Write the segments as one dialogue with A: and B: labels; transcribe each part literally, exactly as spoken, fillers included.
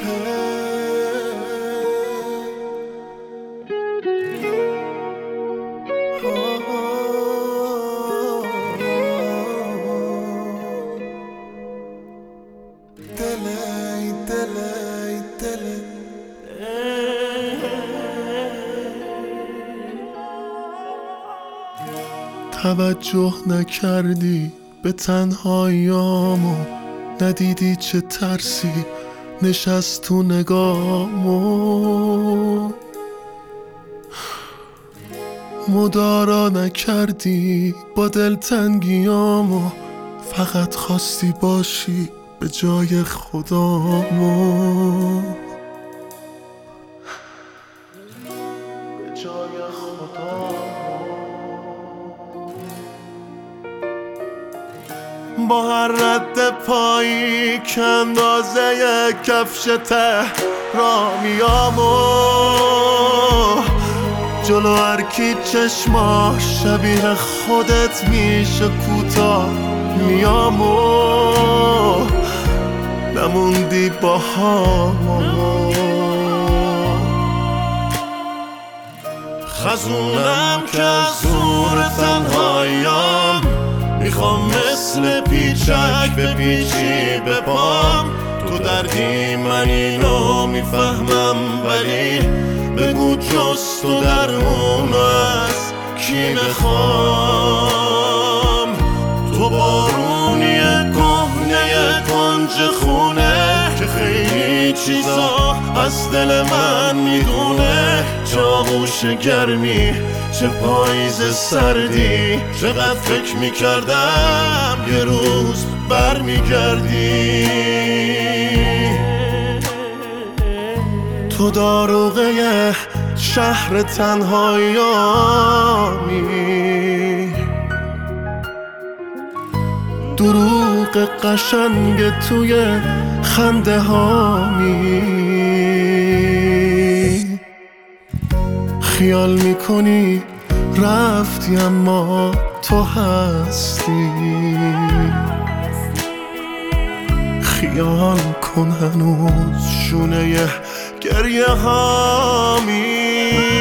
A: دلی دلی دلی توجه نکردی به تنهاییامو، ندیدی چه ترسی نشست تو نگامو، مدارا نکردی با دلتنگیامو، فقط خواستی باشی به جای خدامو، به جای خدامو. با هر رد پایی که اندازه کفش تهرامیامو، جلو هر کی چشماش شبیه خودت میشه کوتاه میامو، نموندی با هم. خزونم که از زور تنهاییام، میخوام مثل پیچک به پیچی به پام، تو دردی من اینو میفهمم، ولی بگو جز تو درمون از کی بخوام. تو بارونی کهنه کنج خونه که خیلی چیزا از دل من میدونه، چه آغوش گرمی چه پاییز سردی، چقدر فکر میکردم یه روز برمیگردی. تو داروغه شهر تنهاییامی، دروغ قشنگ توی خنده هامی، خیال میکنی رفتی اما تو هستی، خیال کن هنوز شونه گریه هامی.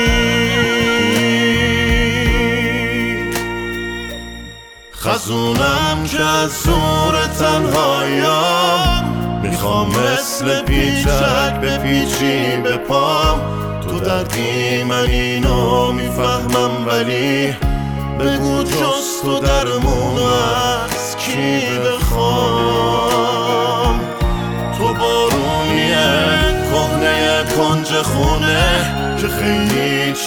A: خزونم که از زور تنهاییام، میخوام مثل پیچک به پیچی به پام، تو دردی من اینو میفهمم، ولی بگو جز تو درمون از کی بخوام. تو بارونیه کهنه کنج خونه که خیلی